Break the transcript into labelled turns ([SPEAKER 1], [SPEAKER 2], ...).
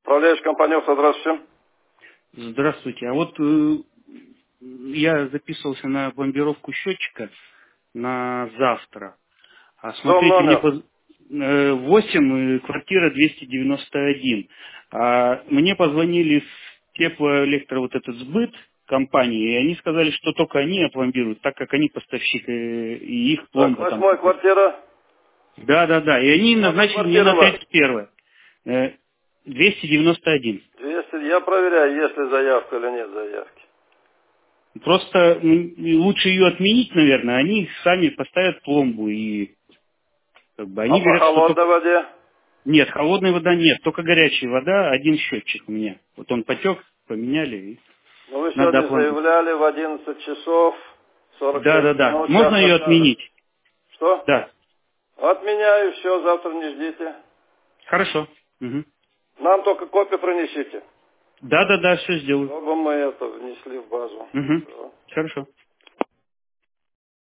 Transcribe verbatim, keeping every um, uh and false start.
[SPEAKER 1] Управляющая компания, здравствуйте.
[SPEAKER 2] Здравствуйте. А вот э, я записывался на пломбировку счетчика на завтра. А
[SPEAKER 1] В дом
[SPEAKER 2] смотрите, мне
[SPEAKER 1] номер.
[SPEAKER 2] поз... э, восемь, э, квартира двести девяносто один. А мне позвонили с теплоэлектро, вот этот сбыт компании, и они сказали, что только они опломбируют, так как они поставщик, э, и их
[SPEAKER 1] Так,
[SPEAKER 2] пломба там
[SPEAKER 1] восьмая
[SPEAKER 2] какая-то.
[SPEAKER 1] квартира.
[SPEAKER 2] Да, да, да. И они
[SPEAKER 1] Номер
[SPEAKER 2] назначили мне
[SPEAKER 1] квартиры
[SPEAKER 2] на
[SPEAKER 1] ваш.
[SPEAKER 2] тридцать первое. Э, двести девяносто один.
[SPEAKER 1] двести, я проверяю, есть ли заявка или нет заявки.
[SPEAKER 2] Просто м, лучше ее отменить, наверное. Они сами поставят пломбу и как бы
[SPEAKER 1] А
[SPEAKER 2] они
[SPEAKER 1] по
[SPEAKER 2] говорят, что только...
[SPEAKER 1] холодной воде?
[SPEAKER 2] Нет, холодной вода нет, только горячая вода, один счетчик у меня. Вот он потек, поменяли и
[SPEAKER 1] Ну, вы
[SPEAKER 2] надо
[SPEAKER 1] сегодня
[SPEAKER 2] опломбить.
[SPEAKER 1] заявляли в одиннадцать часов сорок
[SPEAKER 2] Да, да,
[SPEAKER 1] шесть
[SPEAKER 2] да.
[SPEAKER 1] минут,
[SPEAKER 2] Можно
[SPEAKER 1] час
[SPEAKER 2] ее
[SPEAKER 1] назад.
[SPEAKER 2] отменить?
[SPEAKER 1] Что?
[SPEAKER 2] Да.
[SPEAKER 1] Отменяю, все, завтра не ждите.
[SPEAKER 2] Хорошо. Мгм.
[SPEAKER 1] Нам только копию принесите,
[SPEAKER 2] Да, да, да, все сделаю.
[SPEAKER 1] чтобы мы это внесли в базу.
[SPEAKER 2] Мгм.
[SPEAKER 1] Всё.
[SPEAKER 2] Хорошо.